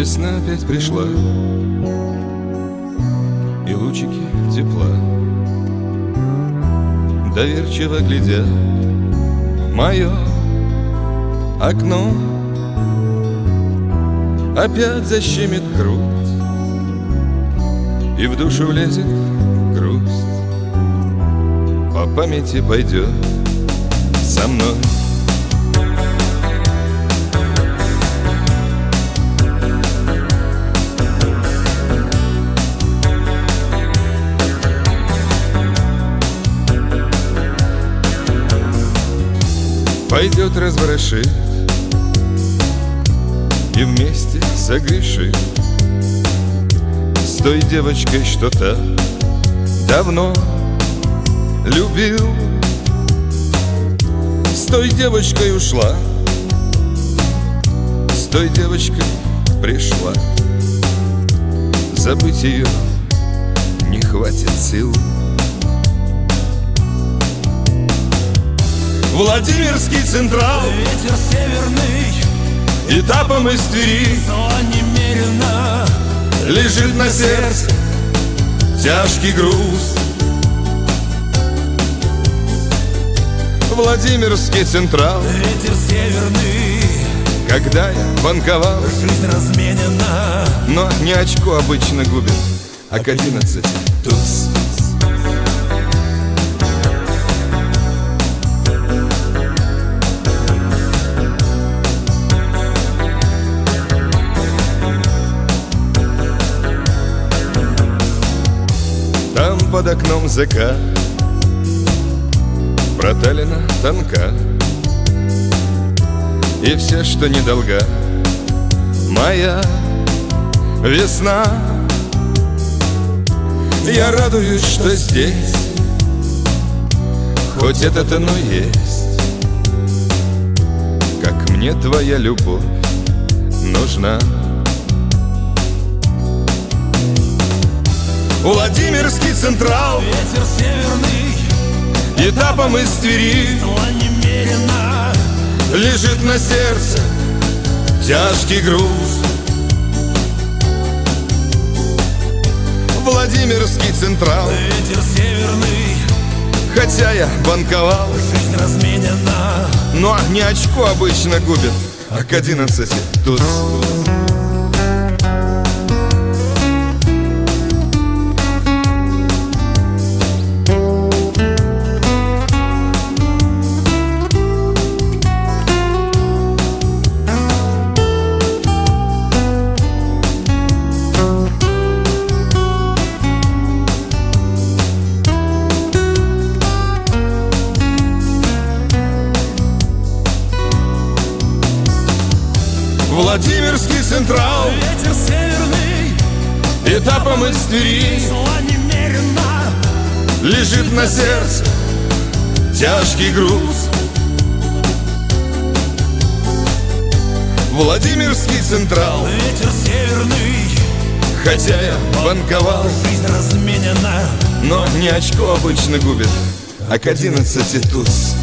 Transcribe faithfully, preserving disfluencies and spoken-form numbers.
Весна опять пришла, и лучики тепла доверчиво глядят в мое окно. Опять защемит грудь, и в душу влезет грусть. По памяти пойдет со мной. Пойдет разворошит и вместе согрешит с той девочкой, что так давно любил. С той девочкой ушла, с той девочкой пришла. Забыть ее не хватит сил. Владимирский Централ, ветер северный, этапом из Твери, но немерено лежит на сердце тяжкий груз. Владимирский Централ, ветер северный, когда я банковал, жизнь разменена, но не очко обычно губит, а к одиннадцати туз. Там под окном закат, проталина тонка, и все, что недолга, моя весна. Я радуюсь, что здесь хоть это-то, но есть, как мне твоя любовь нужна. Владимирский Централ, ветер северный, этапом из Твери, но немерено лежит на сердце тяжкий груз. Владимирский Централ, ветер северный, хотя я банковал, жизнь разменена, но не очко обычно губит, а к одиннадцати туз. Владимирский Централ, ветер северный, этапом из Твери, но немерено лежит на сердце тяжкий груз. Владимирский Централ, ветер северный, хотя я банковал, жизнь разменена, но не очко обычно губит, а к одиннадцати туз.